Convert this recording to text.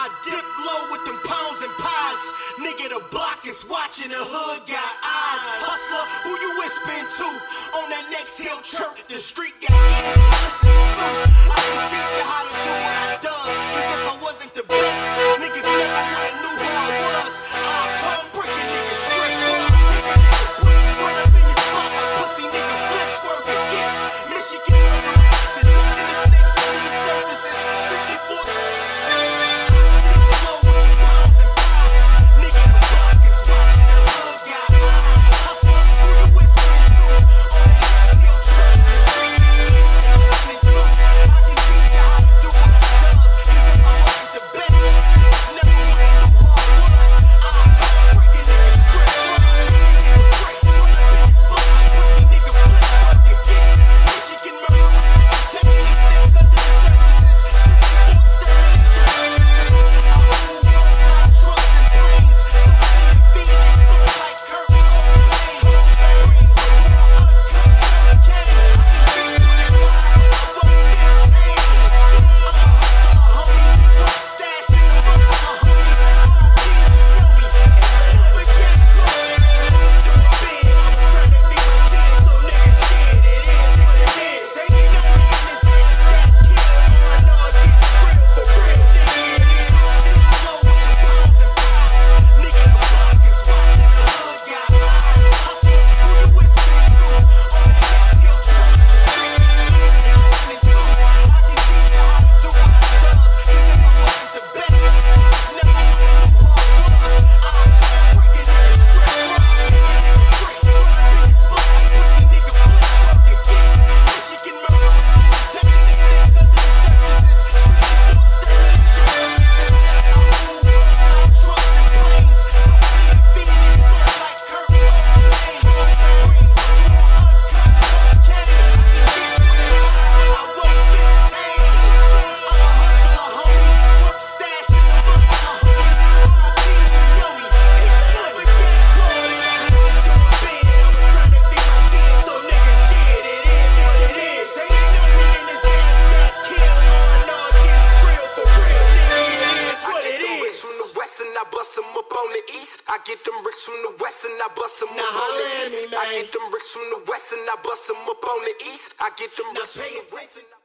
I dip low with them pounds and pies. Nigga, the block is watching, the hood got eyes. Hustler, who you whispering to? On that next hill chirp, the street got ears to listen to. I can teach you how to do what I does, cause if I wasn't the best, niggas never would've knew who I was. I'll come breaking niggas straight up. Straight up in your spot, pussy nigga flinch, word it gets. Michigan, the snakes on these surfaces, strictly for I get them bricks from the west and I bust them up on the east. I get them bricks from the west and I bust them up on the east. I get them bricks from the west and I